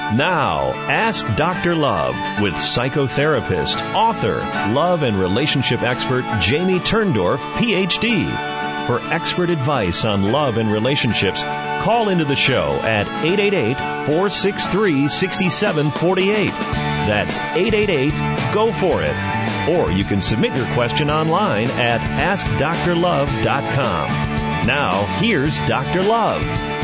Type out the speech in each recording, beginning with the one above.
Now, Ask Dr. Love with psychotherapist, author, love and relationship expert Jamie Turndorf, Ph.D. For expert advice on love and relationships, call into the show at 888-463-6748. That's 888-GO-FOR-IT. Or you can submit your question online at AskDrLove.com. Now, here's Dr. Love.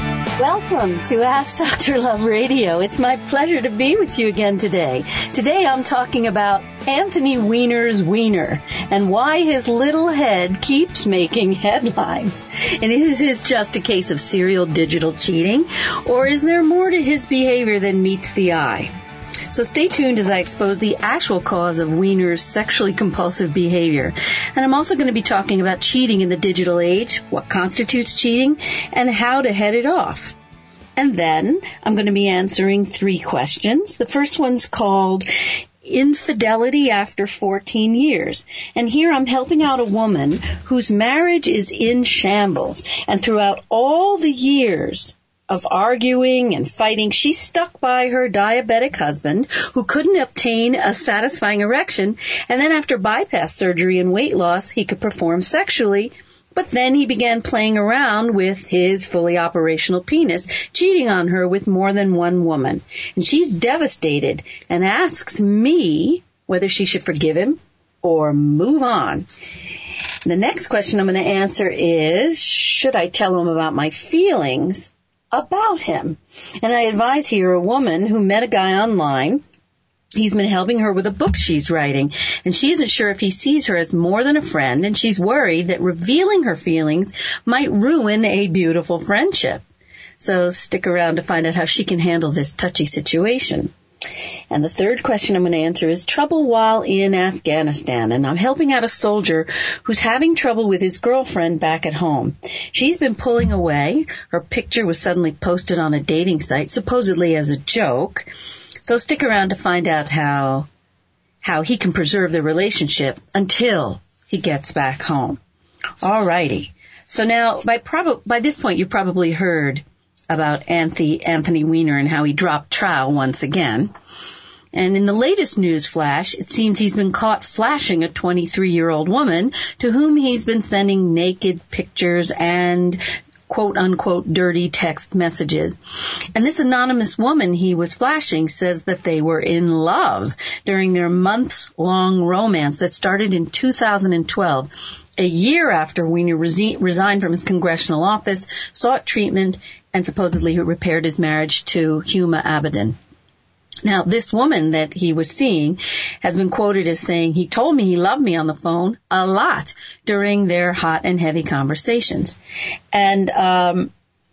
Welcome to Ask Dr. Love Radio. It's my pleasure to be with you again today. Today I'm talking about Anthony Weiner's wiener and why his little head keeps making headlines. And is this just a case of serial digital cheating, or is there more to his behavior than meets the eye? So stay tuned as I expose the actual cause of Weiner's sexually compulsive behavior. And I'm also going to be talking about cheating in the digital age, what constitutes cheating, and how to head it off. And then I'm going to be answering 3 questions. The first one's called Infidelity After 14 Years. And here I'm helping out a woman whose marriage is in shambles. And throughout all the years of arguing and fighting, she stuck by her diabetic husband who couldn't obtain a satisfying erection, and then after bypass surgery and weight loss, he could perform sexually, but then he began playing around with his fully operational penis, cheating on her with more than one woman. And she's devastated and asks me whether she should forgive him or move on. The next question I'm going to answer is, should I tell him about my feelings about him? And I advise here a woman who met a guy online. He's been helping her with a book she's writing, and she isn't sure if he sees her as more than a friend, and she's worried that revealing her feelings might ruin a beautiful friendship. So stick around to find out how she can handle this touchy situation. And the third question I'm going to answer is trouble while in Afghanistan. And I'm helping out a soldier who's having trouble with his girlfriend back at home. She's been pulling away. Her picture was suddenly posted on a dating site, supposedly as a joke. So stick around to find out how he can preserve the relationship until he gets back home. Alrighty. So now, by this point, you probably heard about Anthony Weiner and how he dropped trial once again. And in the latest news flash, it seems he's been caught flashing a 23-year-old woman to whom he's been sending naked pictures and quote-unquote dirty text messages. And this anonymous woman he was flashing says that they were in love during their months-long romance that started in 2012, a year after Weiner resigned from his congressional office, sought treatment, and supposedly repaired his marriage to Huma Abedin. Now, this woman that he was seeing has been quoted as saying, he told me he loved me on the phone a lot during their hot and heavy conversations. And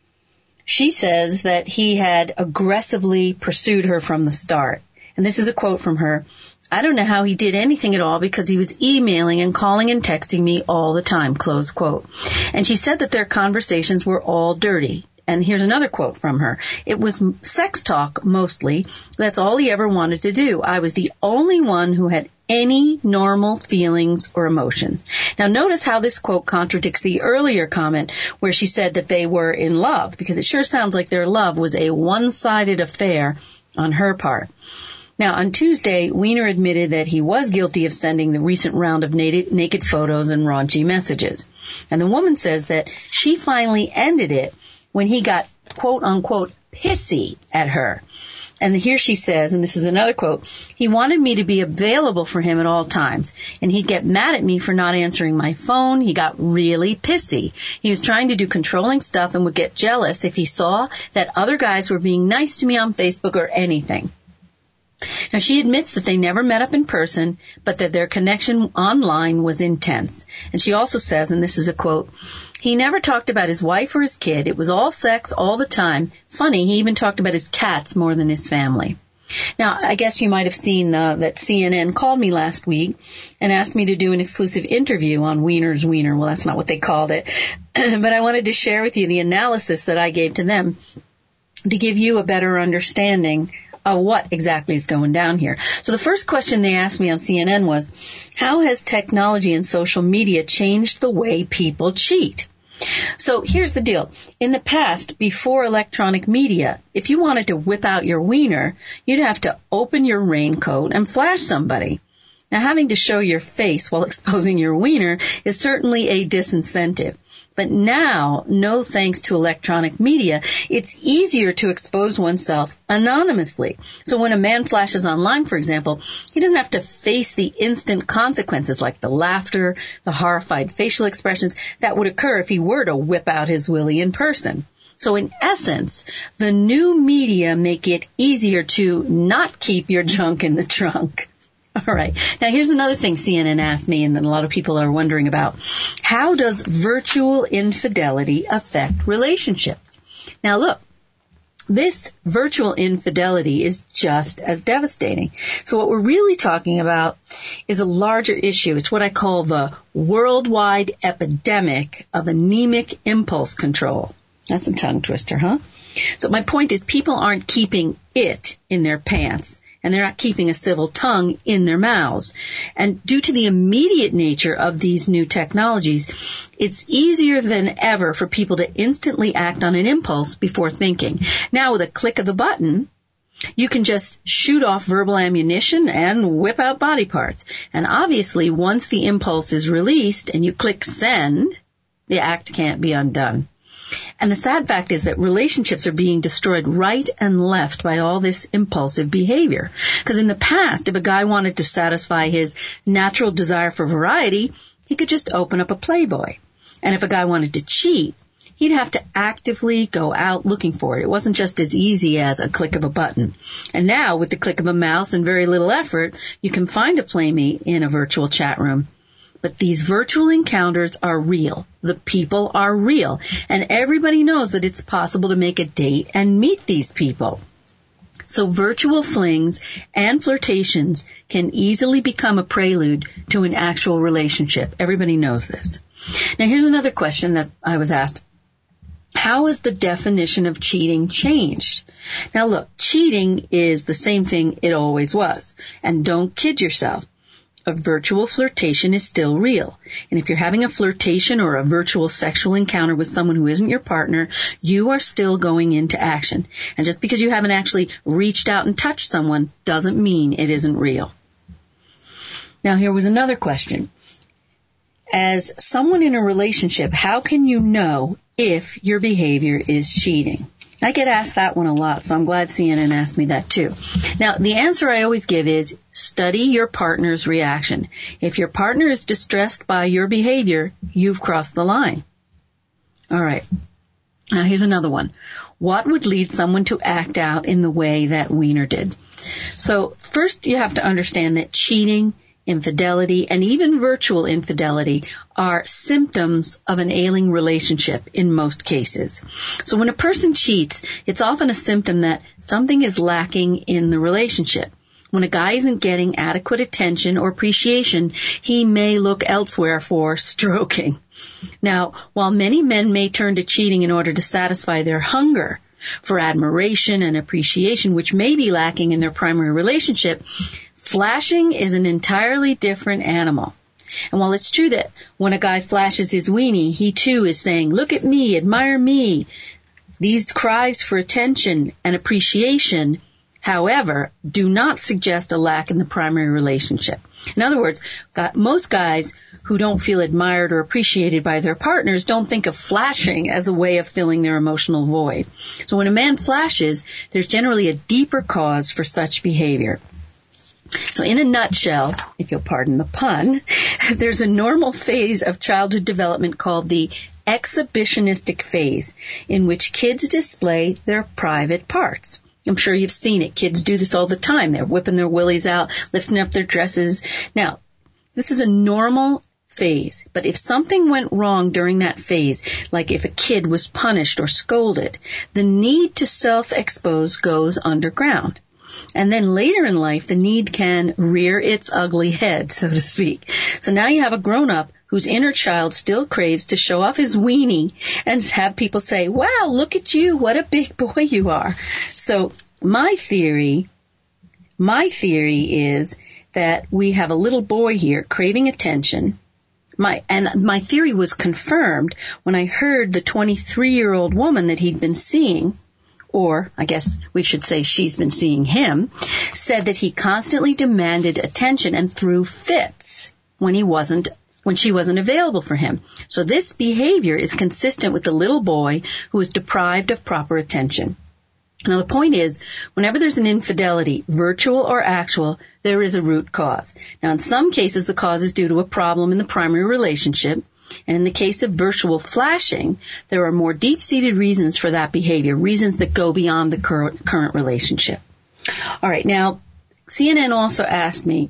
she says that he had aggressively pursued her from the start. And this is a quote from her. I don't know how he did anything at all because he was emailing and calling and texting me all the time, close quote. And she said that their conversations were all dirty. And here's another quote from her. It was sex talk mostly. That's all he ever wanted to do. I was the only one who had any normal feelings or emotions. Now notice how this quote contradicts the earlier comment where she said that they were in love, because it sure sounds like their love was a one-sided affair on her part. Now, on Tuesday, Weiner admitted that he was guilty of sending the recent round of naked photos and raunchy messages. And the woman says that she finally ended it when he got, quote-unquote, pissy at her. And here she says, and this is another quote, he wanted me to be available for him at all times, and he'd get mad at me for not answering my phone. He got really pissy. He was trying to do controlling stuff and would get jealous if he saw that other guys were being nice to me on Facebook or anything. Now, she admits that they never met up in person, but that their connection online was intense. And she also says, and this is a quote, he never talked about his wife or his kid. It was all sex all the time. Funny, he even talked about his cats more than his family. Now, I guess you might have seen that CNN called me last week and asked me to do an exclusive interview on Weiner's wiener. Well, that's not what they called it. But I wanted to share with you the analysis that I gave to them to give you a better understanding what exactly is going down here. So the first question they asked me on CNN was, how has technology and social media changed the way people cheat? So here's the deal. In the past, before electronic media, if you wanted to whip out your wiener, you'd have to open your raincoat and flash somebody. Now, having to show your face while exposing your wiener is certainly a disincentive. But now, no thanks to electronic media, it's easier to expose oneself anonymously. So when a man flashes online, for example, he doesn't have to face the instant consequences like the laughter, the horrified facial expressions that would occur if he were to whip out his willy in person. So in essence, the new media make it easier to not keep your junk in the trunk. All right. Now, here's another thing CNN asked me and that a lot of people are wondering about. How does virtual infidelity affect relationships? Now, look, this virtual infidelity is just as devastating. So what we're really talking about is a larger issue. It's what I call the worldwide epidemic of anemic impulse control. That's a tongue twister, huh? So my point is people aren't keeping it in their pants. And they're not keeping a civil tongue in their mouths. And due to the immediate nature of these new technologies, it's easier than ever for people to instantly act on an impulse before thinking. Now, with a click of the button, you can just shoot off verbal ammunition and whip out body parts. And obviously, once the impulse is released and you click send, the act can't be undone. And the sad fact is that relationships are being destroyed right and left by all this impulsive behavior. Because in the past, if a guy wanted to satisfy his natural desire for variety, he could just open up a Playboy. And if a guy wanted to cheat, he'd have to actively go out looking for it. It wasn't just as easy as a click of a button. And now, with the click of a mouse and very little effort, you can find a playmate in a virtual chat room. But these virtual encounters are real. The people are real. And everybody knows that it's possible to make a date and meet these people. So virtual flings and flirtations can easily become a prelude to an actual relationship. Everybody knows this. Now, here's another question that I was asked. How has the definition of cheating changed? Now, look, cheating is the same thing it always was. And don't kid yourself. A virtual flirtation is still real. And if you're having a flirtation or a virtual sexual encounter with someone who isn't your partner, you are still going into action. And just because you haven't actually reached out and touched someone doesn't mean it isn't real. Now, here was another question. As someone in a relationship, how can you know if your behavior is cheating? I get asked that one a lot, so I'm glad CNN asked me that too. Now, the answer I always give is study your partner's reaction. If your partner is distressed by your behavior, you've crossed the line. All right. Now, here's another one. What would lead someone to act out in the way that Wiener did? So, first you have to understand that cheating, infidelity, and even virtual infidelity are symptoms of an ailing relationship in most cases. So when a person cheats, it's often a symptom that something is lacking in the relationship. When a guy isn't getting adequate attention or appreciation, he may look elsewhere for stroking. Now, while many men may turn to cheating in order to satisfy their hunger for admiration and appreciation, which may be lacking in their primary relationship, flashing is an entirely different animal. And while it's true that when a guy flashes his weenie, he too is saying, look at me, admire me. These cries for attention and appreciation, however, do not suggest a lack in the primary relationship. In other words, most guys who don't feel admired or appreciated by their partners don't think of flashing as a way of filling their emotional void. So when a man flashes, there's generally a deeper cause for such behavior. So in a nutshell, if you'll pardon the pun, there's a normal phase of childhood development called the exhibitionistic phase, in which kids display their private parts. I'm sure you've seen it. Kids do this all the time. They're whipping their willies out, lifting up their dresses. Now, this is a normal phase, but if something went wrong during that phase, like if a kid was punished or scolded, the need to self-expose goes underground. And then later in life, the need can rear its ugly head, so to speak. So now you have a grown-up whose inner child still craves to show off his weenie and have people say, wow, look at you, what a big boy you are. So my theory is that we have a little boy here craving attention, My theory was confirmed when I heard the 23-year-old woman that he'd been seeing, or I guess we should say she's been seeing him, said that he constantly demanded attention and threw fits when she wasn't available for him. So this behavior is consistent with the little boy who was deprived of proper attention. Now the point is, whenever there's an infidelity, virtual or actual, there is a root cause. Now in some cases the cause is due to a problem in the primary relationship, and in the case of virtual flashing, there are more deep-seated reasons for that behavior, reasons that go beyond the current relationship. All right, now CNN also asked me,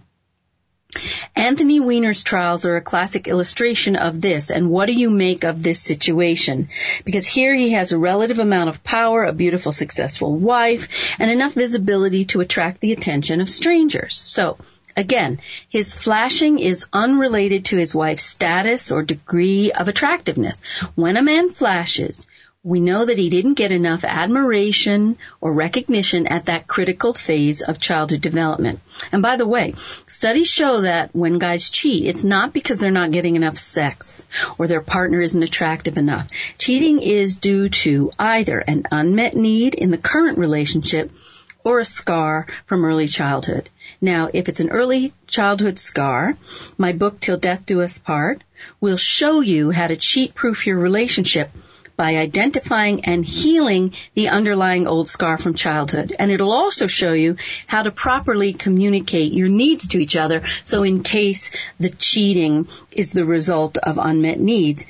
Anthony Weiner's trials are a classic illustration of this, and what do you make of this situation? Because here he has a relative amount of power, a beautiful, successful wife, and enough visibility to attract the attention of strangers. So, again, his flashing is unrelated to his wife's status or degree of attractiveness. When a man flashes, we know that he didn't get enough admiration or recognition at that critical phase of childhood development. And by the way, studies show that when guys cheat, it's not because they're not getting enough sex or their partner isn't attractive enough. Cheating is due to either an unmet need in the current relationship or a scar from early childhood. Now, if it's an early childhood scar, my book, Till Death Do Us Part, will show you how to cheat-proof your relationship by identifying and healing the underlying old scar from childhood. And it'll also show you how to properly communicate your needs to each other. So in case the cheating is the result of unmet needs,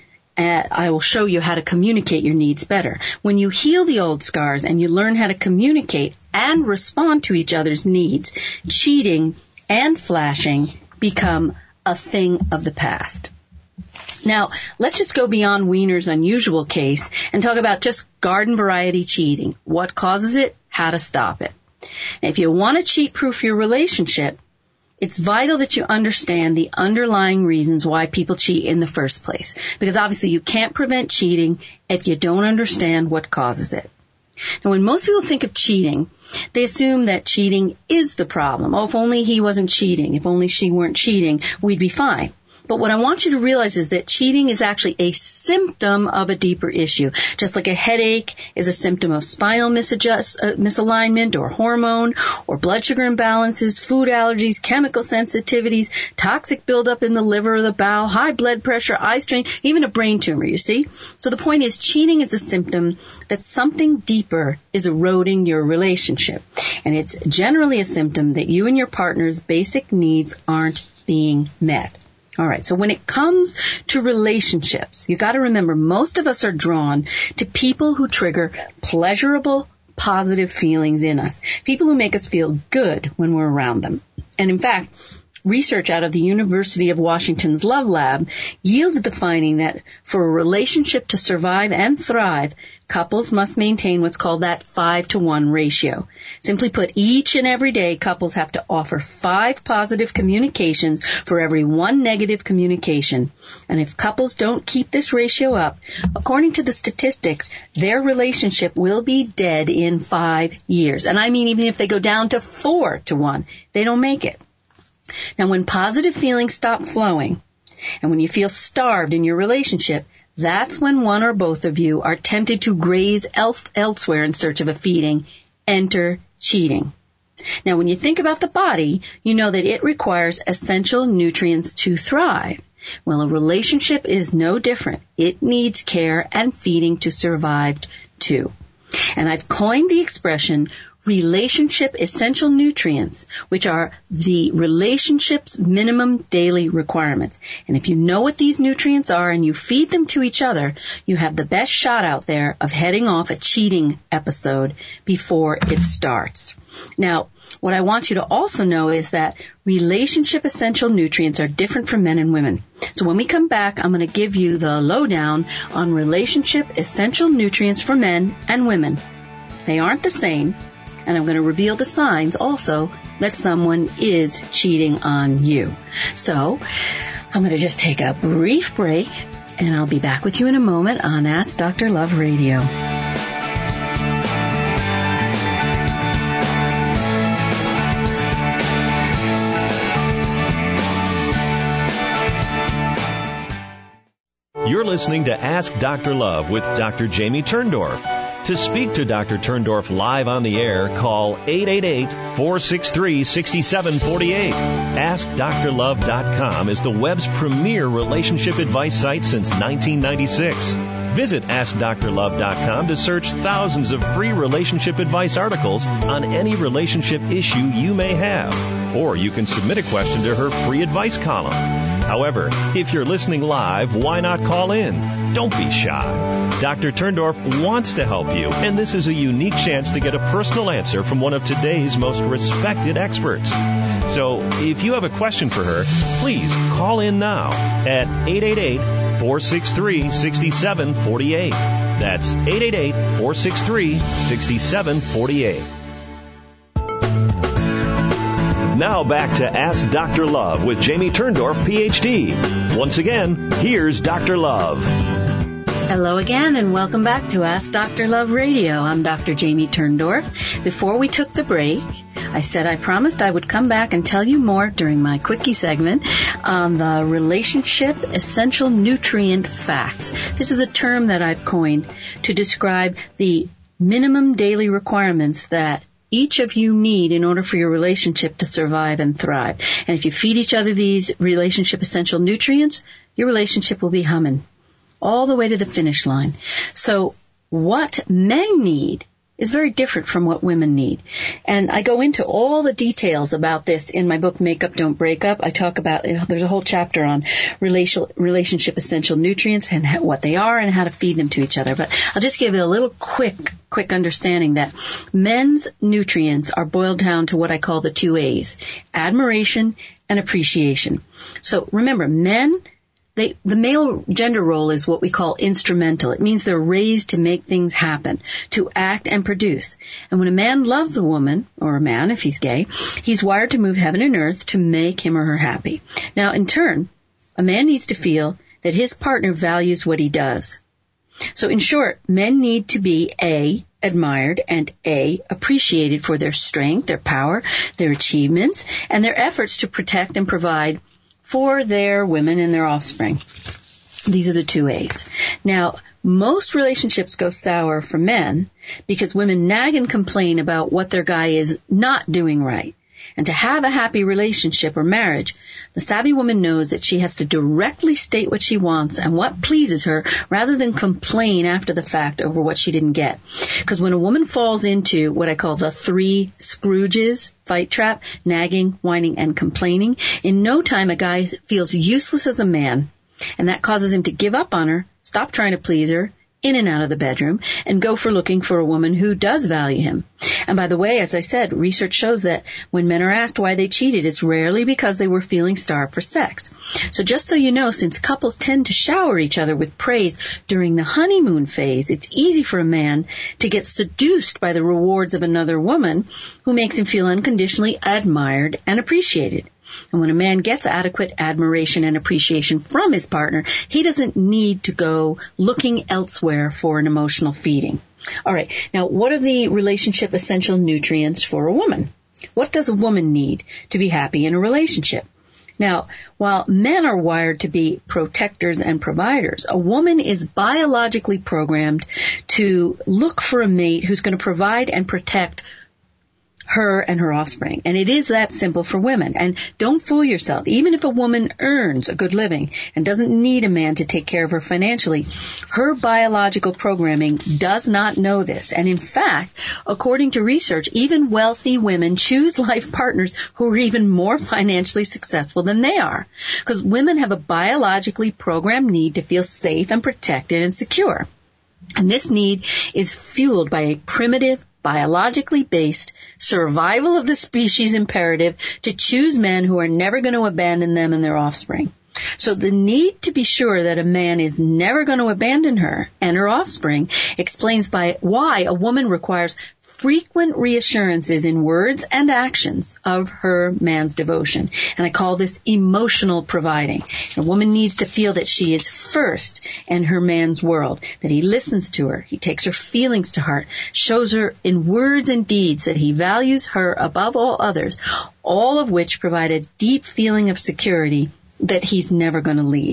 I will show you how to communicate your needs better. When you heal the old scars and you learn how to communicate and respond to each other's needs, cheating and flashing become a thing of the past. Now, let's just go beyond Weiner's unusual case and talk about just garden variety cheating. What causes it? How to stop it. And if you want to cheat-proof your relationship, it's vital that you understand the underlying reasons why people cheat in the first place. Because obviously you can't prevent cheating if you don't understand what causes it. Now, when most people think of cheating, they assume that cheating is the problem. Oh, if only he wasn't cheating, if only she weren't cheating, we'd be fine. But what I want you to realize is that cheating is actually a symptom of a deeper issue. Just like a headache is a symptom of spinal misalignment or hormone or blood sugar imbalances, food allergies, chemical sensitivities, toxic buildup in the liver or the bowel, high blood pressure, eye strain, even a brain tumor, you see? So the point is, cheating is a symptom that something deeper is eroding your relationship. And it's generally a symptom that you and your partner's basic needs aren't being met. All right, so when it comes to relationships, you got to remember most of us are drawn to people who trigger pleasurable, positive feelings in us, people who make us feel good when we're around them. And in fact, research out of the University of Washington's Love Lab yielded the finding that for a relationship to survive and thrive, couples must maintain what's called that 5-to-1 ratio. Simply put, each and every day, couples have to offer 5 positive communications for every 1 negative communication. And if couples don't keep this ratio up, according to the statistics, their relationship will be dead in 5 years. And I mean, even if they go down to 4-to-1, they don't make it. Now, when positive feelings stop flowing, and when you feel starved in your relationship, that's when one or both of you are tempted to graze elsewhere in search of a feeding. Enter cheating. Now, when you think about the body, you know that it requires essential nutrients to thrive. Well, a relationship is no different. It needs care and feeding to survive too. And I've coined the expression relationship essential nutrients, which are the relationship's minimum daily requirements. And if you know what these nutrients are and you feed them to each other, you have the best shot out there of heading off a cheating episode before it starts. Now, what I want you to also know is that relationship essential nutrients are different for men and women. So when we come back, I'm going to give you the lowdown on relationship essential nutrients for men and women. They aren't the same. And I'm going to reveal the signs also that someone is cheating on you. So I'm going to just take a brief break, and I'll be back with you in a moment on Ask Dr. Love Radio. You're listening to Ask Dr. Love with Dr. Jamie Turndorf. To speak to Dr. Turndorf live on the air, call 888-463-6748. AskDrLove.com is the web's premier relationship advice site since 1996. Visit AskDrLove.com to search thousands of free relationship advice articles on any relationship issue you may have. Or you can submit a question to her free advice column. However, if you're listening live, why not call in? Don't be shy. Dr. Turndorf wants to help you, and this is a unique chance to get a personal answer from one of today's most respected experts. So, if you have a question for her, please call in now at 888-463-6748. That's 888-463-6748. Now back to Ask Dr. Love with Jamie Turndorf, Ph.D. Once again, here's Dr. Love. Hello again, and welcome back to Ask Dr. Love Radio. I'm Dr. Jamie Turndorf. Before we took the break, I said I promised I would come back and tell you more during my quickie segment on the relationship essential nutrient facts. This is a term that I've coined to describe the minimum daily requirements that each of you need in order for your relationship to survive and thrive. And if you feed each other these relationship essential nutrients, your relationship will be humming all the way to the finish line. So what men need is very different from what women need. And I go into all the details about this in my book, Make Up, Don't Break Up. I talk about, there's a whole chapter on relationship essential nutrients and what they are and how to feed them to each other. But I'll just give you a little quick understanding that men's nutrients are boiled down to what I call the 2 A's, admiration and appreciation. So remember, men, the male gender role is what we call instrumental. It means they're raised to make things happen, to act and produce. And when a man loves a woman, or a man if he's gay, he's wired to move heaven and earth to make him or her happy. Now, in turn, a man needs to feel that his partner values what he does. So in short, men need to be A, admired, and A, appreciated for their strength, their power, their achievements, and their efforts to protect and provide for their women and their offspring. These are the 2 A's. Now, most relationships go sour for men because women nag and complain about what their guy is not doing right. And to have a happy relationship or marriage, the savvy woman knows that she has to directly state what she wants and what pleases her rather than complain after the fact over what she didn't get. Because when a woman falls into what I call the 3 Scrooges fight trap, nagging, whining, and complaining, in no time a guy feels useless as a man, and that causes him to give up on her, stop trying to please her, in and out of the bedroom, and go for looking for a woman who does value him. And by the way, as I said, research shows that when men are asked why they cheated, it's rarely because they were feeling starved for sex. So just so you know, since couples tend to shower each other with praise during the honeymoon phase, it's easy for a man to get seduced by the rewards of another woman who makes him feel unconditionally admired and appreciated. And when a man gets adequate admiration and appreciation from his partner, he doesn't need to go looking elsewhere for an emotional feeding. All right. Now, what are the relationship essential nutrients for a woman? What does a woman need to be happy in a relationship? Now, while men are wired to be protectors and providers, a woman is biologically programmed to look for a mate who's going to provide and protect her and her offspring. And it is that simple for women. And don't fool yourself. Even if a woman earns a good living and doesn't need a man to take care of her financially, her biological programming does not know this. And in fact, according to research, even wealthy women choose life partners who are even more financially successful than they are. Because women have a biologically programmed need to feel safe and protected and secure. And this need is fueled by a primitive, biologically based survival of the species imperative to choose men who are never going to abandon them and their offspring. So the need to be sure that a man is never going to abandon her and her offspring explains why a woman requires frequent reassurances in words and actions of her man's devotion. And I call this emotional providing. A woman needs to feel that she is first in her man's world, that he listens to her, he takes her feelings to heart, shows her in words and deeds that he values her above all others, all of which provide a deep feeling of security that he's never going to leave.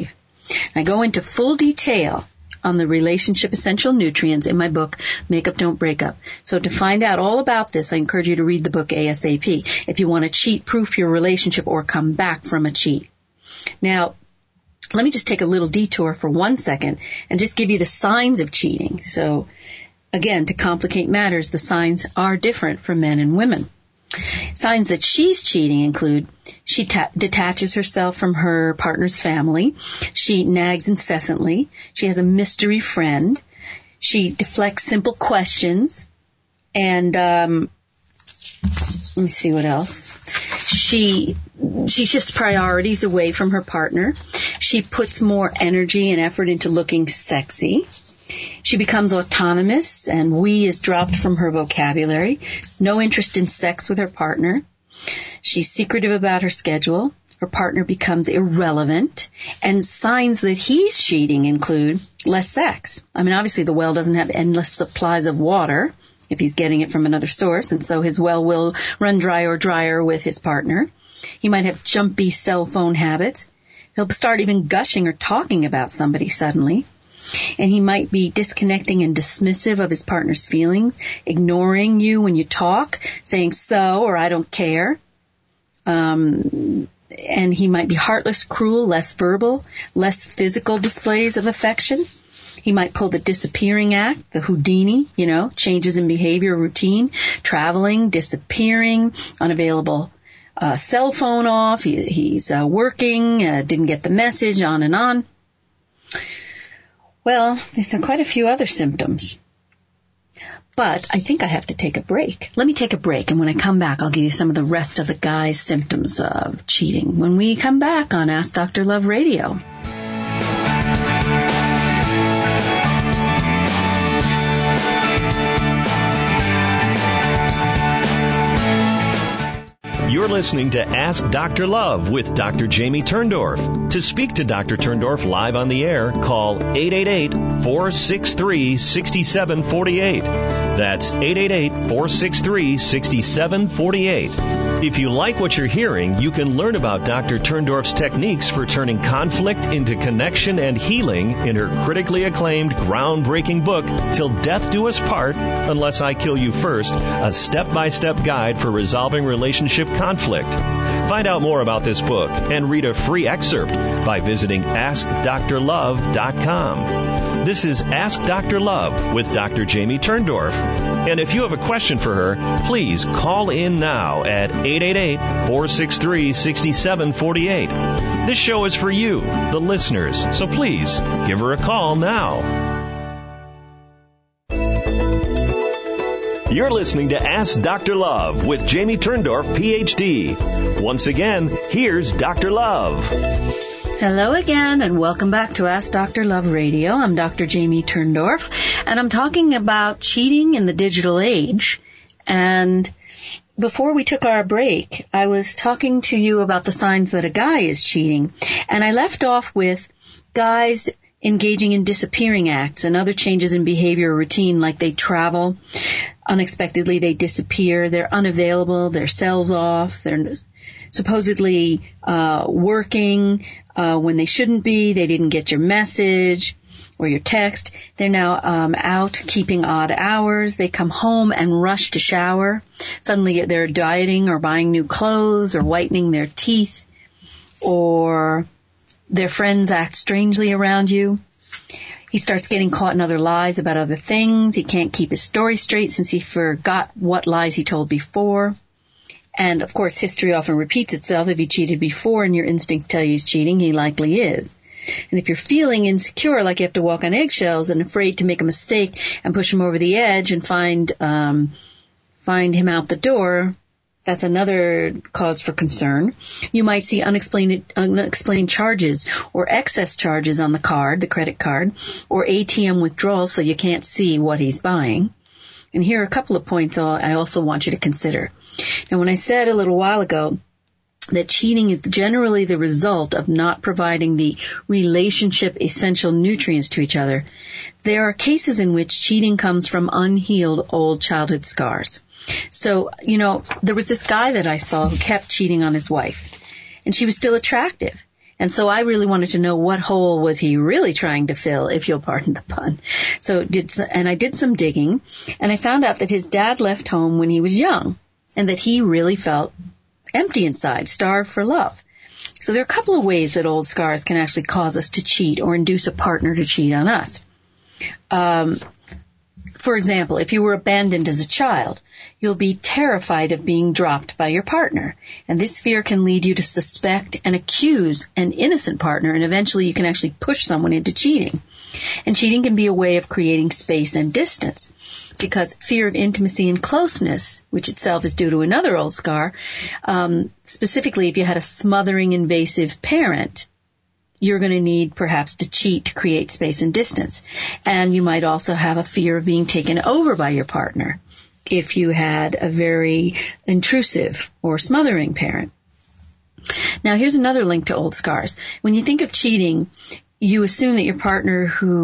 I go into full detail on the relationship essential nutrients in my book, Make Up, Don't Break Up. So to find out all about this, I encourage you to read the book ASAP if you want to cheat-proof your relationship or come back from a cheat. Now, let me just take a little detour for 1 second and just give you the signs of cheating. So, again, to complicate matters, the signs are different for men and women. Signs that she's cheating include she detaches herself from her partner's family. She nags incessantly. She has a mystery friend. She deflects simple questions. And let me see what else. She shifts priorities away from her partner. She puts more energy and effort into looking sexy. She becomes autonomous, and we is dropped from her vocabulary. No interest in sex with her partner. She's secretive about her schedule. Her partner becomes irrelevant. And signs that he's cheating include less sex. I mean, obviously the well doesn't have endless supplies of water if he's getting it from another source, and so his well will run dry or drier with his partner. He might have jumpy cell phone habits. He'll start even gushing or talking about somebody suddenly. And he might be disconnecting and dismissive of his partner's feelings, ignoring you when you talk, saying so or I don't care. And he might be heartless, cruel, less verbal, less physical displays of affection. He might pull the disappearing act, the Houdini, changes in behavior, routine, traveling, disappearing, unavailable cell phone off. He's working, didn't get the message, on and on. Well, there's quite a few other symptoms. But I think I have to take a break. Let me take a break, and when I come back, I'll give you some of the rest of the guy's symptoms of cheating when we come back on Ask Dr. Love Radio. You're listening to Ask Dr. Love with Dr. Jamie Turndorf. To speak to Dr. Turndorf live on the air, call 888-463-6748. That's 888-463-6748. If you like what you're hearing, you can learn about Dr. Turndorf's techniques for turning conflict into connection and healing in her critically acclaimed, groundbreaking book, Till Death Do Us Part, Unless I Kill You First, a step-by-step guide for resolving relationship conflict. Find out more about this book and read a free excerpt by visiting AskDrLove.com. This is Ask Dr. Love with Dr. Jamie Turndorf. And if you have a question for her, please call in now at 888-463-6748. This show is for you, the listeners, so please give her a call now. You're listening to Ask Dr. Love with Jamie Turndorf, Ph.D. Once again, here's Dr. Love. Hello again, and welcome back to Ask Dr. Love Radio. I'm Dr. Jamie Turndorf, and I'm talking about cheating in the digital age. And before we took our break, I was talking to you about the signs that a guy is cheating, and I left off with guys engaging in disappearing acts and other changes in behavior or routine, like they travel unexpectedly, they disappear, they're unavailable, their cell's off, they're supposedly working when they shouldn't be, they didn't get your message or your text, they're now out keeping odd hours, they come home and rush to shower, suddenly they're dieting or buying new clothes or whitening their teeth, or their friends act strangely around you. He starts getting caught in other lies about other things. He can't keep his story straight since he forgot what lies he told before. And, of course, history often repeats itself. If he cheated before and your instincts tell you he's cheating, he likely is. And if you're feeling insecure, like you have to walk on eggshells and afraid to make a mistake and push him over the edge and find him out the door, that's another cause for concern. You might see unexplained charges or excess charges on the card, the credit card, or ATM withdrawals so you can't see what he's buying. And here are a couple of points I also want you to consider. Now, when I said a little while ago that cheating is generally the result of not providing the relationship essential nutrients to each other, there are cases in which cheating comes from unhealed old childhood scars. So, there was this guy that I saw who kept cheating on his wife, and she was still attractive. And so I really wanted to know what hole was he really trying to fill, if you'll pardon the pun. I did some digging, and I found out that his dad left home when he was young, and that he really felt empty inside, starved for love. So there are a couple of ways that old scars can actually cause us to cheat or induce a partner to cheat on us. For example, if you were abandoned as a child, you'll be terrified of being dropped by your partner. And this fear can lead you to suspect and accuse an innocent partner, and eventually you can actually push someone into cheating. And cheating can be a way of creating space and distance, because fear of intimacy and closeness, which itself is due to another old scar, specifically if you had a smothering, invasive parent, you're going to need perhaps to cheat to create space and distance. And you might also have a fear of being taken over by your partner if you had a very intrusive or smothering parent. Now, here's another link to old scars. When you think of cheating, you assume that the partner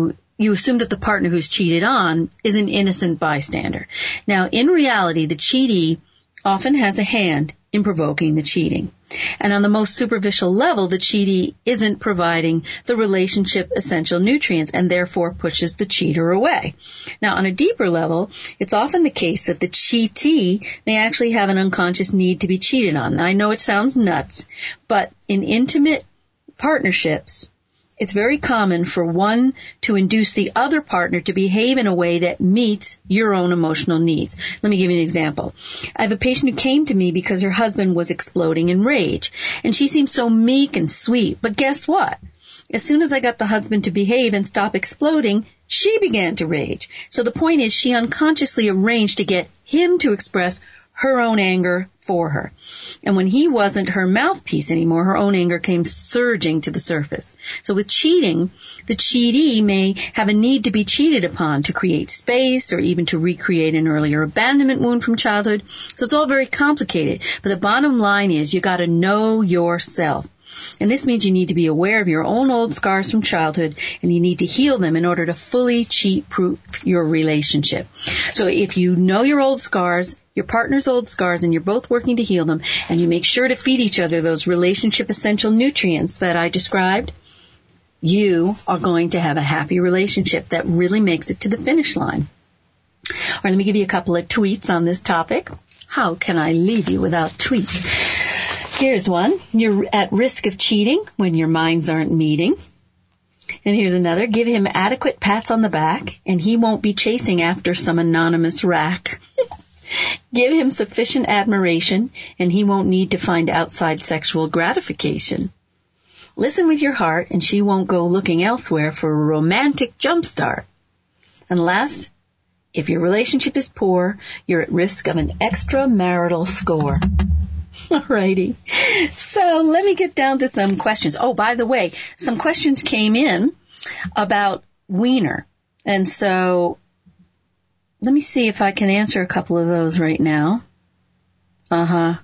who's cheated on is an innocent bystander. Now, in reality, the cheatee often has a hand in provoking the cheating. And on the most superficial level, the cheatee isn't providing the relationship essential nutrients and therefore pushes the cheater away. Now, on a deeper level, it's often the case that the cheatee may actually have an unconscious need to be cheated on. Now, I know it sounds nuts, but in intimate partnerships, it's very common for one to induce the other partner to behave in a way that meets your own emotional needs. Let me give you an example. I have a patient who came to me because her husband was exploding in rage, and she seemed so meek and sweet. But guess what? As soon as I got the husband to behave and stop exploding, she began to rage. So the point is, she unconsciously arranged to get him to express her own anger for her. And when he wasn't her mouthpiece anymore, her own anger came surging to the surface. So with cheating, the cheatee may have a need to be cheated upon to create space or even to recreate an earlier abandonment wound from childhood. So it's all very complicated. But the bottom line is you got to know yourself. And this means you need to be aware of your own old scars from childhood, and you need to heal them in order to fully cheat-proof your relationship. So if you know your old scars, your partner's old scars, and you're both working to heal them, and you make sure to feed each other those relationship essential nutrients that I described, you are going to have a happy relationship that really makes it to the finish line. All right, let me give you a couple of tweets on this topic. How can I leave you without tweets? Here's one. You're at risk of cheating when your minds aren't meeting. And here's another. Give him adequate pats on the back, and he won't be chasing after some anonymous rack. Give him sufficient admiration, and he won't need to find outside sexual gratification. Listen with your heart, and she won't go looking elsewhere for a romantic jumpstart. And last, if your relationship is poor, you're at risk of an extramarital score. Alrighty. So let me get down to some questions. Oh, by the way, some questions came in about wiener. And so let me see if I can answer a couple of those right now. Well,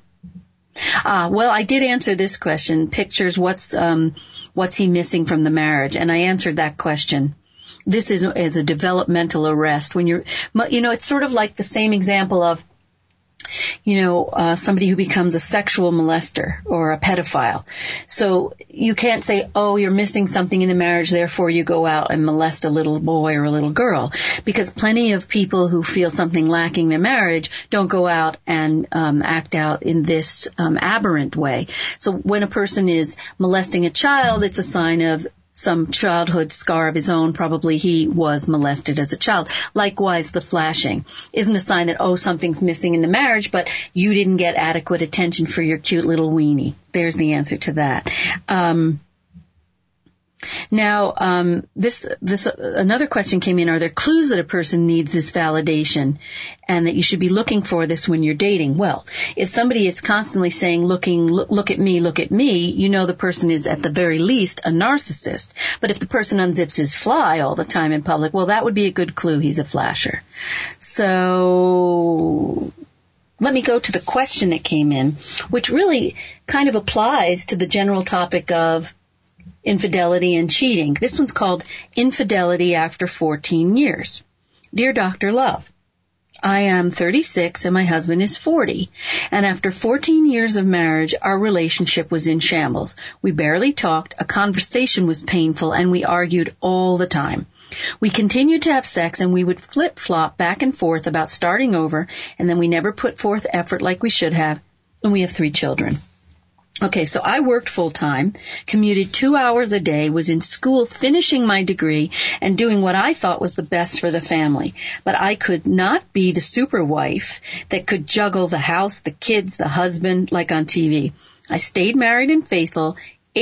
I did answer this question. Pictures, what's he missing from the marriage? And I answered that question. This is a developmental arrest. When it's sort of like the same example of, somebody who becomes a sexual molester or a pedophile. So you can't say, oh, you're missing something in the marriage, therefore you go out and molest a little boy or a little girl. Because plenty of people who feel something lacking in their marriage don't go out and act out in this aberrant way. So when a person is molesting a child, it's a sign of some childhood scar of his own. Probably he was molested as a child. Likewise, the flashing isn't a sign that, oh, something's missing in the marriage, but you didn't get adequate attention for your cute little weenie. There's the answer to that. Another question came in. Are there clues that a person needs this validation and that you should be looking for this when you're dating? Well, if somebody is constantly saying, look at me, the person is at the very least a narcissist. But if the person unzips his fly all the time in public, well, that would be a good clue he's a flasher. So let me go to the question that came in, which really kind of applies to the general topic of infidelity and cheating. This one's called Infidelity After 14 Years. Dear Dr. Love, I am 36 and my husband is 40. And after 14 years of marriage, our relationship was in shambles. We barely talked, a conversation was painful, and we argued all the time. We continued to have sex and we would flip-flop back and forth about starting over, and then we never put forth effort like we should have, and we have 3 children. Okay, so I worked full-time, commuted 2 hours a day, was in school finishing my degree, and doing what I thought was the best for the family. But I could not be the super wife that could juggle the house, the kids, the husband, like on TV. I stayed married and faithful,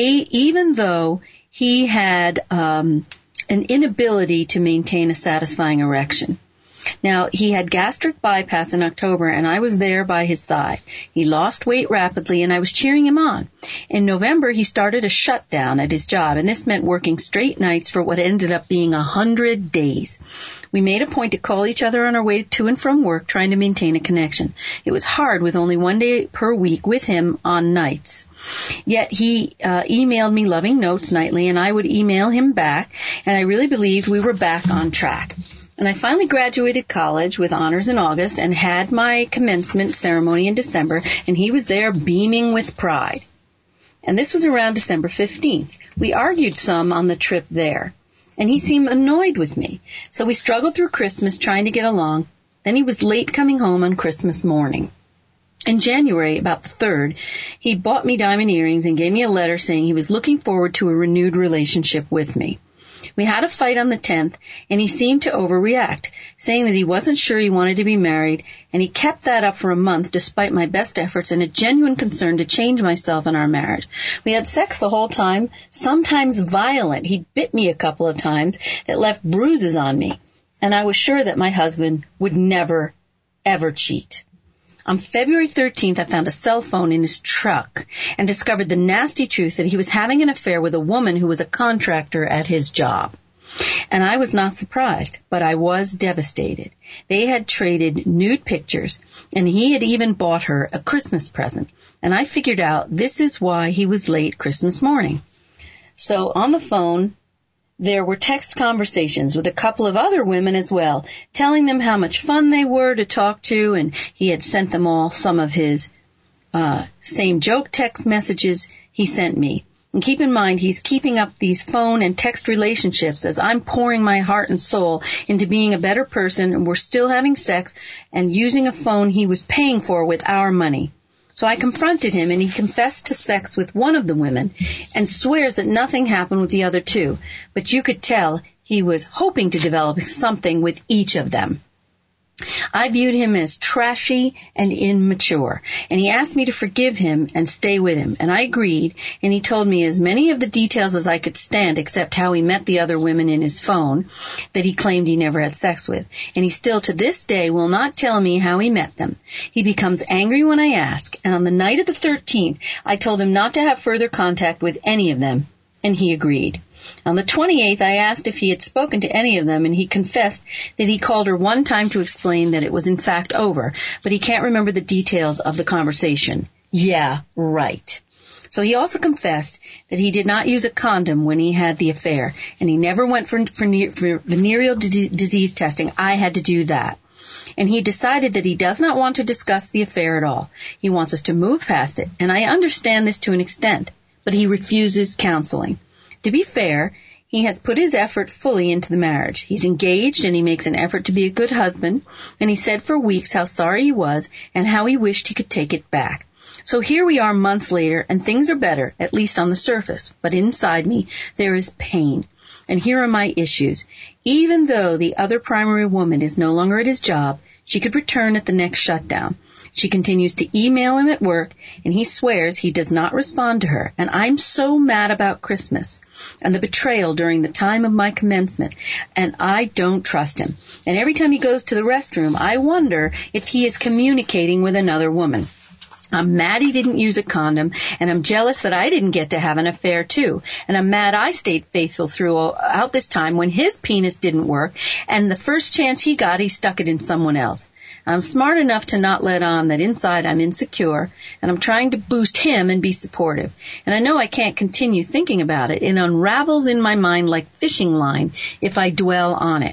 even though he had an inability to maintain a satisfying erection. Now, he had gastric bypass in October, and I was there by his side. He lost weight rapidly, and I was cheering him on. In November, he started a shutdown at his job, and this meant working straight nights for what ended up being 100 days. We made a point to call each other on our way to and from work, trying to maintain a connection. It was hard with only 1 day per week with him on nights. Yet he emailed me loving notes nightly, and I would email him back, and I really believed we were back on track. And I finally graduated college with honors in August and had my commencement ceremony in December, and he was there beaming with pride. And this was around December 15th. We argued some on the trip there, and he seemed annoyed with me. So we struggled through Christmas trying to get along. Then he was late coming home on Christmas morning. In January, about the 3rd, he bought me diamond earrings and gave me a letter saying he was looking forward to a renewed relationship with me. We had a fight on the 10th, and he seemed to overreact, saying that he wasn't sure he wanted to be married, and he kept that up for a month despite my best efforts and a genuine concern to change myself in our marriage. We had sex the whole time, sometimes violent. He bit me a couple of times that left bruises on me, and I was sure that my husband would never, ever cheat. On February 13th, I found a cell phone in his truck and discovered the nasty truth that he was having an affair with a woman who was a contractor at his job. And I was not surprised, but I was devastated. They had traded nude pictures, and he had even bought her a Christmas present. And I figured out this is why he was late Christmas morning. So on the phone, there were text conversations with a couple of other women as well, telling them how much fun they were to talk to, and he had sent them all some of his same joke text messages he sent me. And keep in mind, he's keeping up these phone and text relationships as I'm pouring my heart and soul into being a better person, and we're still having sex and using a phone he was paying for with our money. So I confronted him, and he confessed to sex with one of the women and swears that nothing happened with the other 2. But you could tell he was hoping to develop something with each of them. I viewed him as trashy and immature, and he asked me to forgive him and stay with him, and I agreed, and he told me as many of the details as I could stand except how he met the other women in his phone that he claimed he never had sex with, and he still to this day will not tell me how he met them. He becomes angry when I ask, and on the night of the 13th, I told him not to have further contact with any of them, and he agreed. On the 28th, I asked if he had spoken to any of them, and he confessed that he called her one time to explain that it was in fact over, but he can't remember the details of the conversation. Yeah, right. So he also confessed that he did not use a condom when he had the affair, and he never went for venereal disease testing. I had to do that. And he decided that he does not want to discuss the affair at all. He wants us to move past it, and I understand this to an extent, but he refuses counseling. To be fair, he has put his effort fully into the marriage. He's engaged and he makes an effort to be a good husband, and he said for weeks how sorry he was and how he wished he could take it back. So here we are months later, and things are better, at least on the surface, but inside me there is pain. And here are my issues. Even though the other primary woman is no longer at his job, she could return at the next shutdown. She continues to email him at work, and he swears he does not respond to her. And I'm so mad about Christmas and the betrayal during the time of my commencement, and I don't trust him. And every time he goes to the restroom, I wonder if he is communicating with another woman. I'm mad he didn't use a condom, and I'm jealous that I didn't get to have an affair too. And I'm mad I stayed faithful throughout this time when his penis didn't work, and the first chance he got, he stuck it in someone else. I'm smart enough to not let on that inside I'm insecure, and I'm trying to boost him and be supportive. And I know I can't continue thinking about it. It unravels in my mind like fishing line if I dwell on it.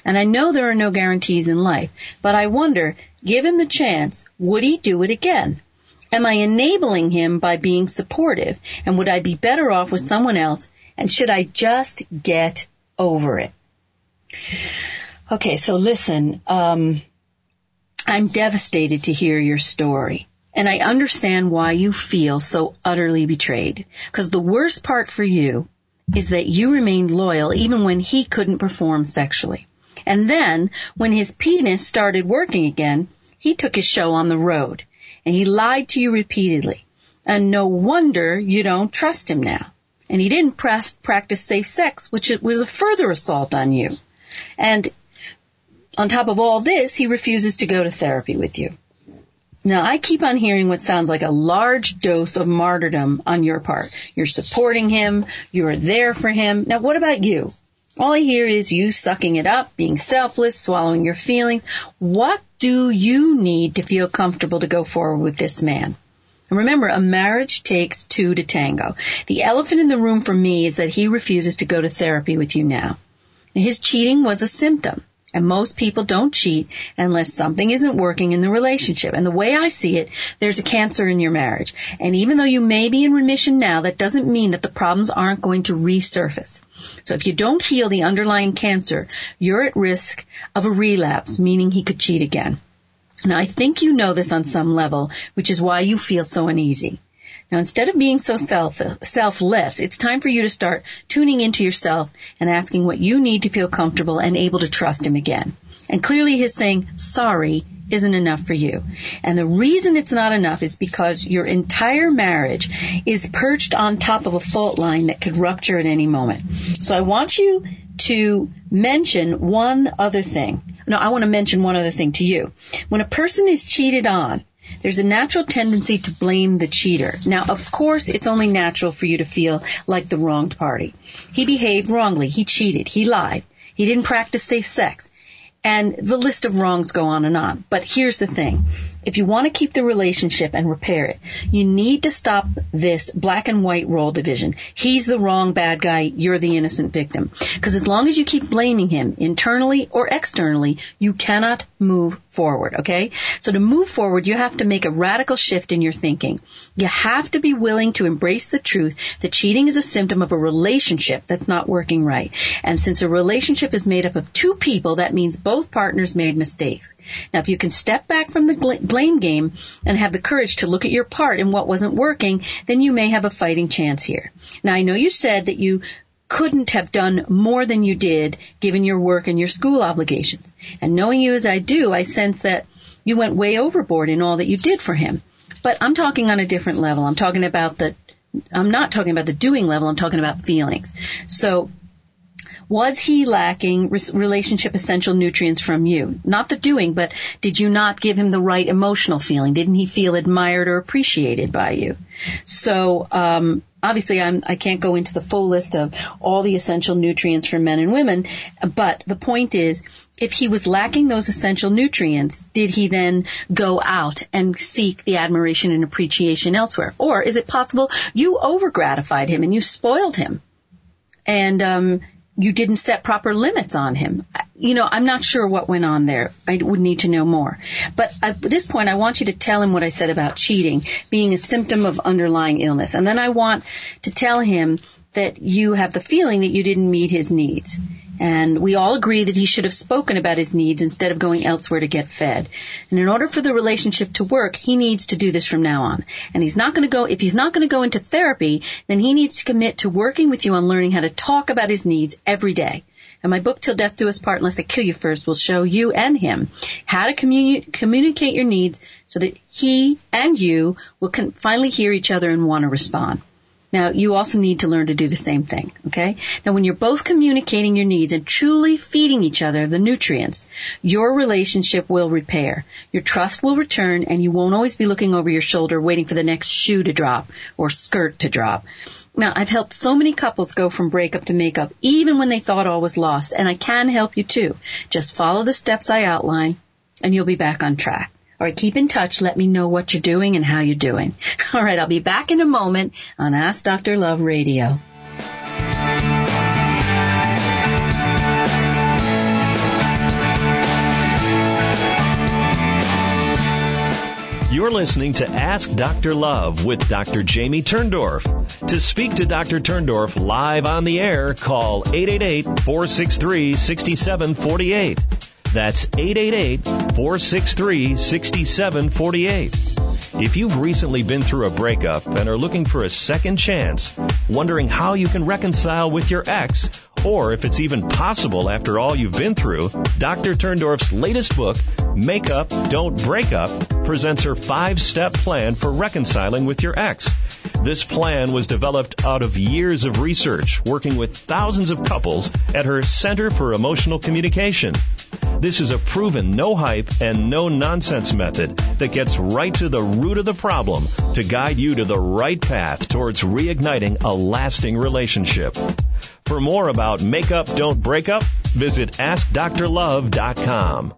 And I know there are no guarantees in life, but I wonder, given the chance, would he do it again? Am I enabling him by being supportive? And would I be better off with someone else? And should I just get over it? Okay, so listen, I'm devastated to hear your story. And I understand why you feel so utterly betrayed. Because the worst part for you is that you remained loyal even when he couldn't perform sexually. And then, when his penis started working again, he took his show on the road. And he lied to you repeatedly. And no wonder you don't trust him now. And he didn't practice safe sex, which was a further assault on you. And on top of all this, he refuses to go to therapy with you. Now, I keep on hearing what sounds like a large dose of martyrdom on your part. You're supporting him. You're there for him. Now, what about you? All I hear is you sucking it up, being selfless, swallowing your feelings. What do you need to feel comfortable to go forward with this man? And remember, a marriage takes two to tango. The elephant in the room for me is that he refuses to go to therapy with you now. His cheating was a symptom. And most people don't cheat unless something isn't working in the relationship. And the way I see it, there's a cancer in your marriage. And even though you may be in remission now, that doesn't mean that the problems aren't going to resurface. So if you don't heal the underlying cancer, you're at risk of a relapse, meaning he could cheat again. Now, I think you know this on some level, which is why you feel so uneasy. Now, instead of being so selfless, it's time for you to start tuning into yourself and asking what you need to feel comfortable and able to trust him again. And clearly his saying, sorry, isn't enough for you. And the reason it's not enough is because your entire marriage is perched on top of a fault line that could rupture at any moment. So I want you to mention one other thing. No, I want to mention one other thing to you. When a person is cheated on, there's a natural tendency to blame the cheater. Now, of course, it's only natural for you to feel like the wronged party. He behaved wrongly. He cheated. He lied. He didn't practice safe sex. And the list of wrongs go on and on. But here's the thing. If you want to keep the relationship and repair it, you need to stop this black and white role division. He's the wrong bad guy. You're the innocent victim. Because as long as you keep blaming him internally or externally, you cannot move forward, okay? So to move forward, you have to make a radical shift in your thinking. You have to be willing to embrace the truth that cheating is a symptom of a relationship that's not working right. And since a relationship is made up of two people, that means both partners made mistakes. Now, if you can step back from the blame game and have the courage to look at your part in what wasn't working, then you may have a fighting chance here. Now, I know you said that you couldn't have done more than you did given your work and your school obligations. And knowing you as I do, I sense that you went way overboard in all that you did for him. But I'm talking on a different level. I'm not talking about the doing level. I'm talking about feelings. So, was he lacking relationship essential nutrients from you? Not the doing, but did you not give him the right emotional feeling? Didn't he feel admired or appreciated by you? So, obviously I can't go into the full list of all the essential nutrients for men and women, but the point is, if he was lacking those essential nutrients, did he then go out and seek the admiration and appreciation elsewhere? Or is it possible you over-gratified him and you spoiled him? And, you didn't set proper limits on him. You know, I'm not sure what went on there. I would need to know more. But at this point, I want you to tell him what I said about cheating being a symptom of underlying illness. And then I want to tell him that you have the feeling that you didn't meet his needs. And we all agree that he should have spoken about his needs instead of going elsewhere to get fed. And in order for the relationship to work, he needs to do this from now on. And if he's not going to go into therapy, then he needs to commit to working with you on learning how to talk about his needs every day. And my book, Till Death Do Us Part, Unless I Kill You First, will show you and him how to communicate your needs so that he and you will finally hear each other and want to respond. Now, you also need to learn to do the same thing, okay? Now, when you're both communicating your needs and truly feeding each other the nutrients, your relationship will repair. Your trust will return, and you won't always be looking over your shoulder waiting for the next shoe to drop or skirt to drop. Now, I've helped so many couples go from breakup to makeup, even when they thought all was lost, and I can help you too. Just follow the steps I outline, and you'll be back on track. All right, keep in touch. Let me know what you're doing and how you're doing. All right, I'll be back in a moment on Ask Dr. Love Radio. You're listening to Ask Dr. Love with Dr. Jamie Turndorf. To speak to Dr. Turndorf live on the air, call 888-463-6748. That's 888-463-6748. If you've recently been through a breakup and are looking for a second chance, wondering how you can reconcile with your ex, or if it's even possible after all you've been through, Dr. Turndorf's latest book, Make Up, Don't Break Up, presents her 5-step plan for reconciling with your ex. This plan was developed out of years of research, working with thousands of couples at her Center for Emotional Communication. This is a proven no-hype and no-nonsense method that gets right to the root of the problem to guide you to the right path towards reigniting a lasting relationship. For more about Make Up, Don't Break Up, visit AskDrLove.com.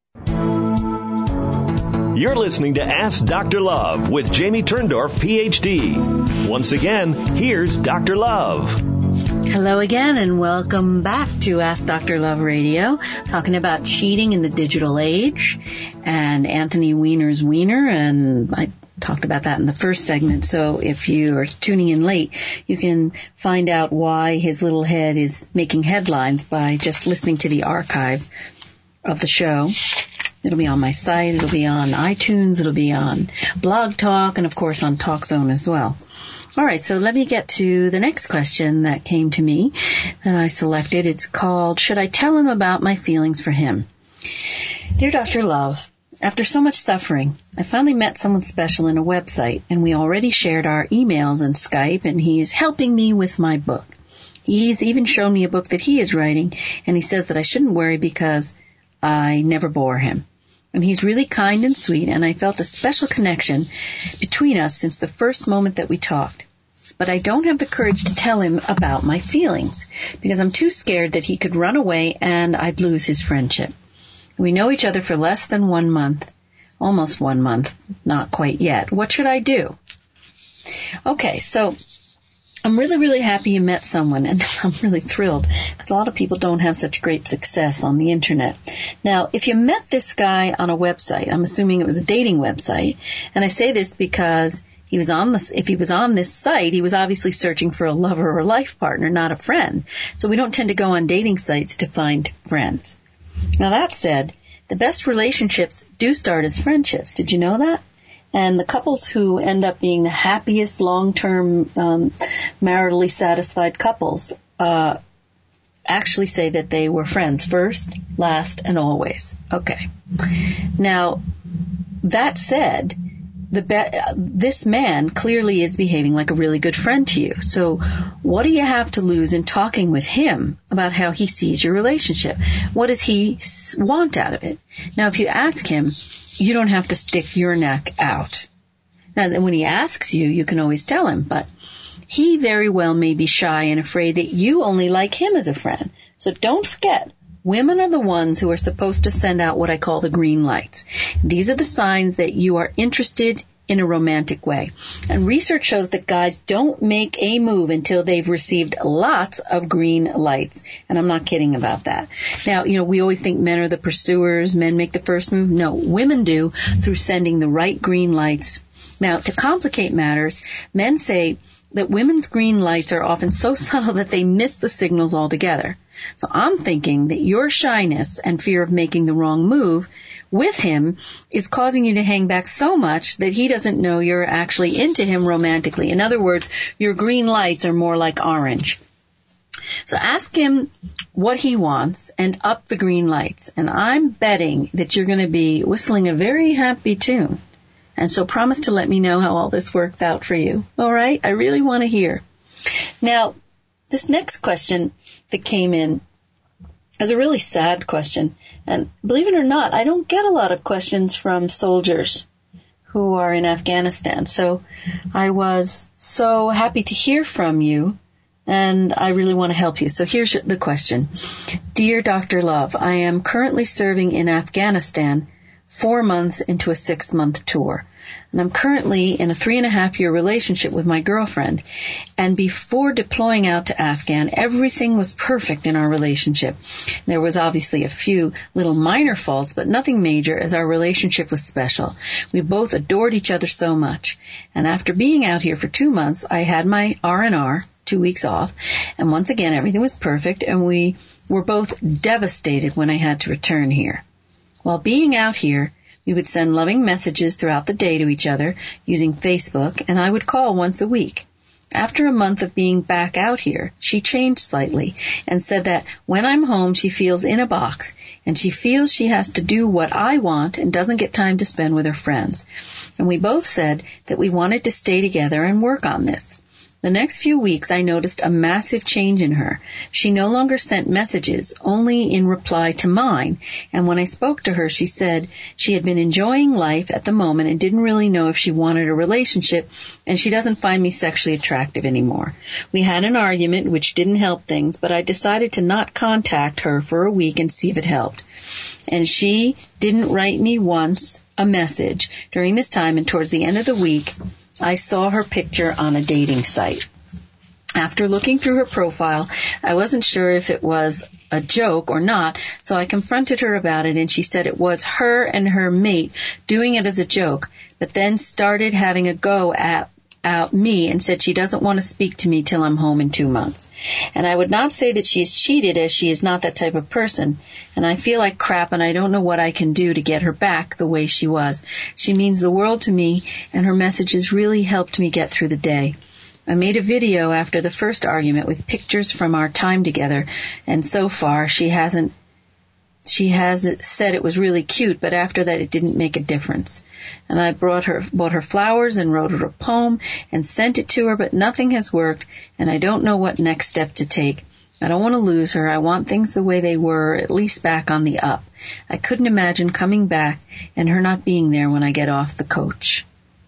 You're listening to Ask Dr. Love with Jamie Turndorf, Ph.D. Once again, here's Dr. Love. Hello again, and welcome back to Ask Dr. Love Radio, talking about cheating in the digital age and Anthony Weiner's wiener, and I talked about that in the first segment. So if you are tuning in late, you can find out why his little head is making headlines by just listening to the archive of the show. It'll be on my site, it'll be on iTunes, it'll be on Blog Talk, and of course on TalkZone as well. All right, so let me get to the next question that came to me that I selected. It's called, Should I Tell Him About My Feelings for Him? Dear Dr. Love, after so much suffering, I finally met someone special in a website, and we already shared our emails and Skype, and he's helping me with my book. He's even shown me a book that he is writing, and he says that I shouldn't worry because I never bore him. And he's really kind and sweet, and I felt a special connection between us since the first moment that we talked. But I don't have the courage to tell him about my feelings, because I'm too scared that he could run away and I'd lose his friendship. We know each other for less than 1 month, almost 1 month, not quite yet. What should I do? Okay, so I'm really, really happy you met someone, and I'm really thrilled because a lot of people don't have such great success on the internet. Now, if you met this guy on a website, I'm assuming it was a dating website, and I say this because if he was on this site, he was obviously searching for a lover or a life partner, not a friend. So we don't tend to go on dating sites to find friends. Now, that said, the best relationships do start as friendships. Did you know that? And the couples who end up being the happiest long-term maritally satisfied couples actually say that they were friends first, last, and always. Okay. Now, that said, this man clearly is behaving like a really good friend to you. So what do you have to lose in talking with him about how he sees your relationship? What does he want out of it? Now, if you ask him, you don't have to stick your neck out. Now, when he asks you, you can always tell him, but he very well may be shy and afraid that you only like him as a friend. So don't forget, women are the ones who are supposed to send out what I call the green lights. These are the signs that you are interested in a romantic way. And research shows that guys don't make a move until they've received lots of green lights. And I'm not kidding about that. Now, we always think men are the pursuers, men make the first move. No, women do through sending the right green lights. Now, to complicate matters, men say that women's green lights are often so subtle that they miss the signals altogether. So I'm thinking that your shyness and fear of making the wrong move with him is causing you to hang back so much that he doesn't know you're actually into him romantically. In other words, your green lights are more like orange. So ask him what he wants and up the green lights. And I'm betting that you're going to be whistling a very happy tune. And so promise to let me know how all this works out for you. All right? I really want to hear. Now, this next question that came in is a really sad question. And believe it or not, I don't get a lot of questions from soldiers who are in Afghanistan. So I was so happy to hear from you, and I really want to help you. So here's the question. Dear Dr. Love, I am currently serving in Afghanistan 4 months into a 6-month tour. And I'm currently in a 3.5-year relationship with my girlfriend. And before deploying out to Afghan, everything was perfect in our relationship. There was obviously a few little minor faults, but nothing major, as our relationship was special. We both adored each other so much. And after being out here for 2 months, I had my R&R, 2 weeks off, and once again everything was perfect, and we were both devastated when I had to return here. While being out here, we would send loving messages throughout the day to each other using Facebook, and I would call once a week. After a month of being back out here, she changed slightly and said that when I'm home, she feels in a box, and she feels she has to do what I want and doesn't get time to spend with her friends. And we both said that we wanted to stay together and work on this. The next few weeks, I noticed a massive change in her. She no longer sent messages, only in reply to mine, and when I spoke to her, she said she had been enjoying life at the moment and didn't really know if she wanted a relationship, and she doesn't find me sexually attractive anymore. We had an argument, which didn't help things, but I decided to not contact her for a week and see if it helped. And she didn't write me once a message during this time, and towards the end of the week, I saw her picture on a dating site. After looking through her profile, I wasn't sure if it was a joke or not, so I confronted her about it, and she said it was her and her mate doing it as a joke, but then started having a go at me and said she doesn't want to speak to me till I'm home in 2 months. And I would not say that she is cheated, as she is not that type of person. And I feel like crap, and I don't know what I can do to get her back the way she was. She means the world to me, and her messages really helped me get through the day. I made a video after the first argument with pictures from our time together, and so far she has said it was really cute, but after that it didn't make a difference. And I bought her flowers and wrote her a poem and sent it to her, but nothing has worked, and I don't know what next step to take. I don't want to lose her. I want things the way they were, at least back on the up. I couldn't imagine coming back and her not being there when I get off the coach.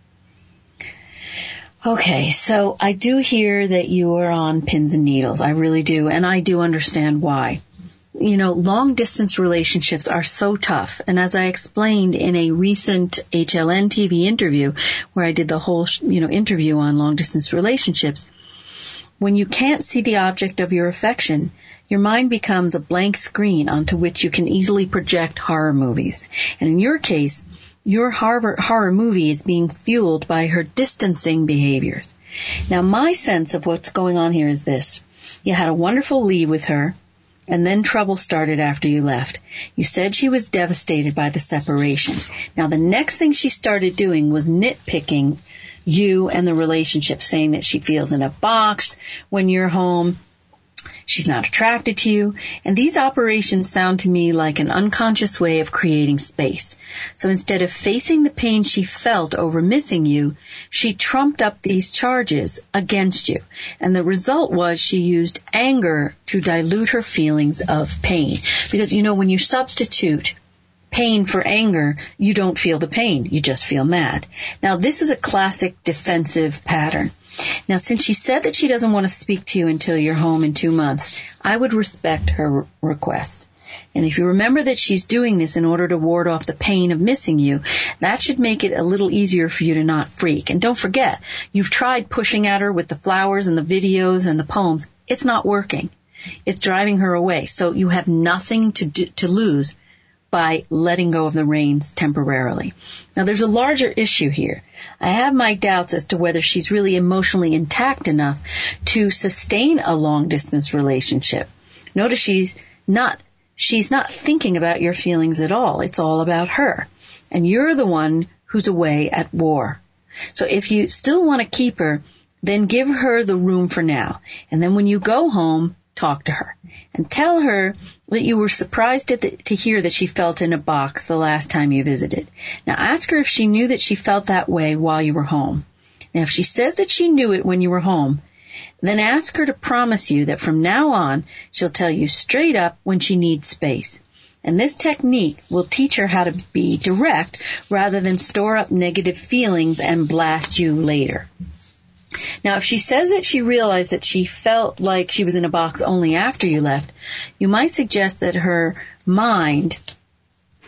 Okay, so I do hear that you are on pins and needles. I really do, and I do understand why. You know, long-distance relationships are so tough. And as I explained in a recent HLN TV interview, where I did the whole, interview on long-distance relationships, when you can't see the object of your affection, your mind becomes a blank screen onto which you can easily project horror movies. And in your case, your horror movie is being fueled by her distancing behaviors. Now, my sense of what's going on here is this. You had a wonderful leave with her, and then trouble started after you left. You said she was devastated by the separation. Now, the next thing she started doing was nitpicking you and the relationship, saying that she feels in a box when you're home. She's not attracted to you. And these operations sound to me like an unconscious way of creating space. So instead of facing the pain she felt over missing you, she trumped up these charges against you. And the result was she used anger to dilute her feelings of pain. Because, when you substitute pain for anger, you don't feel the pain. You just feel mad. Now, this is a classic defensive pattern. Now, since she said that she doesn't want to speak to you until you're home in 2 months, I would respect her request. And if you remember that she's doing this in order to ward off the pain of missing you, that should make it a little easier for you to not freak. And don't forget, you've tried pushing at her with the flowers and the videos and the poems. It's not working. It's driving her away. So you have nothing to lose by letting go of the reins temporarily. Now, there's a larger issue here. I have my doubts as to whether she's really emotionally intact enough to sustain a long-distance relationship. Notice she's not thinking about your feelings at all. It's all about her. And you're the one who's away at war. So if you still want to keep her, then give her the room for now. And then when you go home, talk to her and tell her that you were surprised to hear that she felt in a box the last time you visited. Now, ask her if she knew that she felt that way while you were home. Now, if she says that she knew it when you were home, then ask her to promise you that from now on, she'll tell you straight up when she needs space. And this technique will teach her how to be direct rather than store up negative feelings and blast you later. Now, if she says that she realized that she felt like she was in a box only after you left, you might suggest that her mind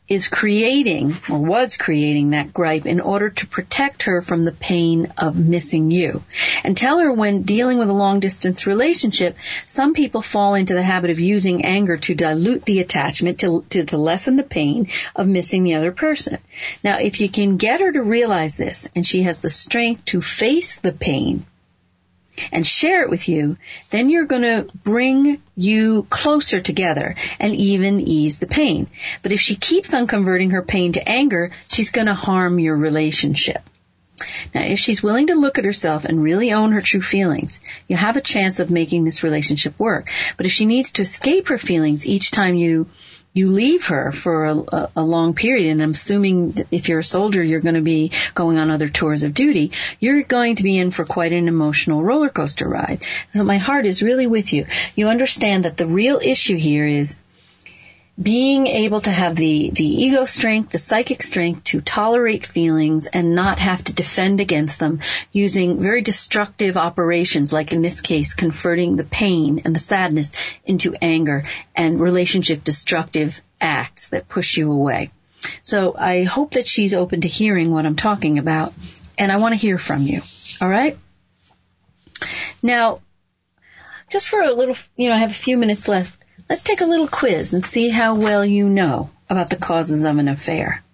is creating or was creating that gripe in order to protect her from the pain of missing you. And tell her when dealing with a long-distance relationship, some people fall into the habit of using anger to dilute the attachment, to lessen the pain of missing the other person. Now, if you can get her to realize this and she has the strength to face the pain and share it with you, then you're going to bring you closer together and even ease the pain. But if she keeps on converting her pain to anger, she's going to harm your relationship. Now, if she's willing to look at herself and really own her true feelings, you have a chance of making this relationship work. But if she needs to escape her feelings each time you leave her for a long period, and I'm assuming that if you're a soldier, you're going to be going on other tours of duty, you're going to be in for quite an emotional roller coaster ride. So my heart is really with you. You understand that the real issue here is being able to have the ego strength, the psychic strength to tolerate feelings and not have to defend against them using very destructive operations, like in this case, converting the pain and the sadness into anger and relationship destructive acts that push you away. So I hope that she's open to hearing what I'm talking about, and I want to hear from you. All right? Now, just for a little, I have a few minutes left. Let's take a little quiz and see how well you know about the causes of an affair.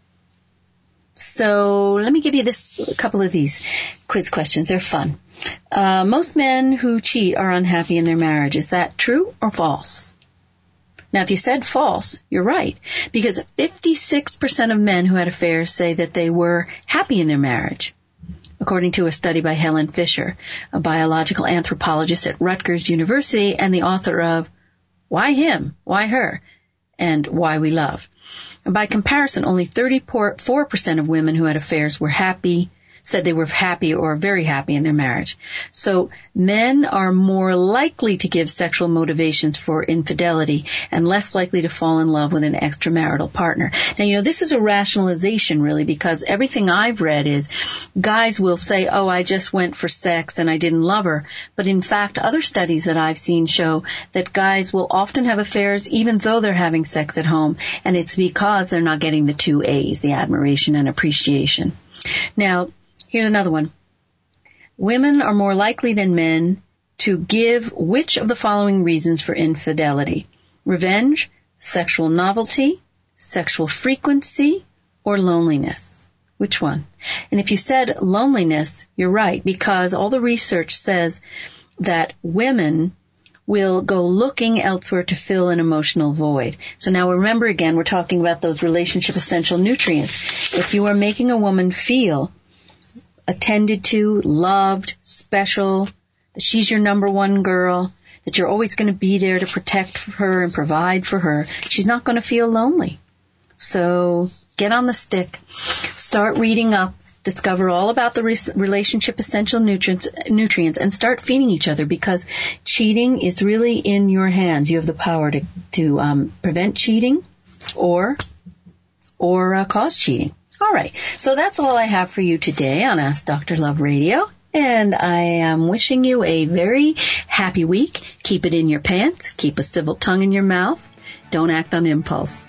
So let me give you a couple of these quiz questions. They're fun. Most men who cheat are unhappy in their marriage. Is that true or false? Now, if you said false, you're right, because 56% of men who had affairs say that they were happy in their marriage, according to a study by Helen Fisher, a biological anthropologist at Rutgers University and the author of Why Him? Why Her? And Why We Love. And by comparison, only 34% of women who had affairs said they were happy or very happy in their marriage. So men are more likely to give sexual motivations for infidelity and less likely to fall in love with an extramarital partner. Now, this is a rationalization really, because everything I've read is guys will say, oh, I just went for sex and I didn't love her. But in fact, other studies that I've seen show that guys will often have affairs even though they're having sex at home. And it's because they're not getting the 2 A's, the admiration and appreciation. Now, here's another one. Women are more likely than men to give which of the following reasons for infidelity? Revenge, sexual novelty, sexual frequency, or loneliness? Which one? And if you said loneliness, you're right, because all the research says that women will go looking elsewhere to fill an emotional void. So now remember again, we're talking about those relationship essential nutrients. If you are making a woman feel attended to, loved, special, that she's your number one girl, that you're always going to be there to protect her and provide for her, she's not going to feel lonely. So get on the stick, start reading up, discover all about the relationship essential nutrients, and start feeding each other, because cheating is really in your hands. You have the power to prevent cheating or cause cheating. All right, so that's all I have for you today on Ask Dr. Love Radio, and I am wishing you a very happy week. Keep it in your pants, keep a civil tongue in your mouth, don't act on impulse.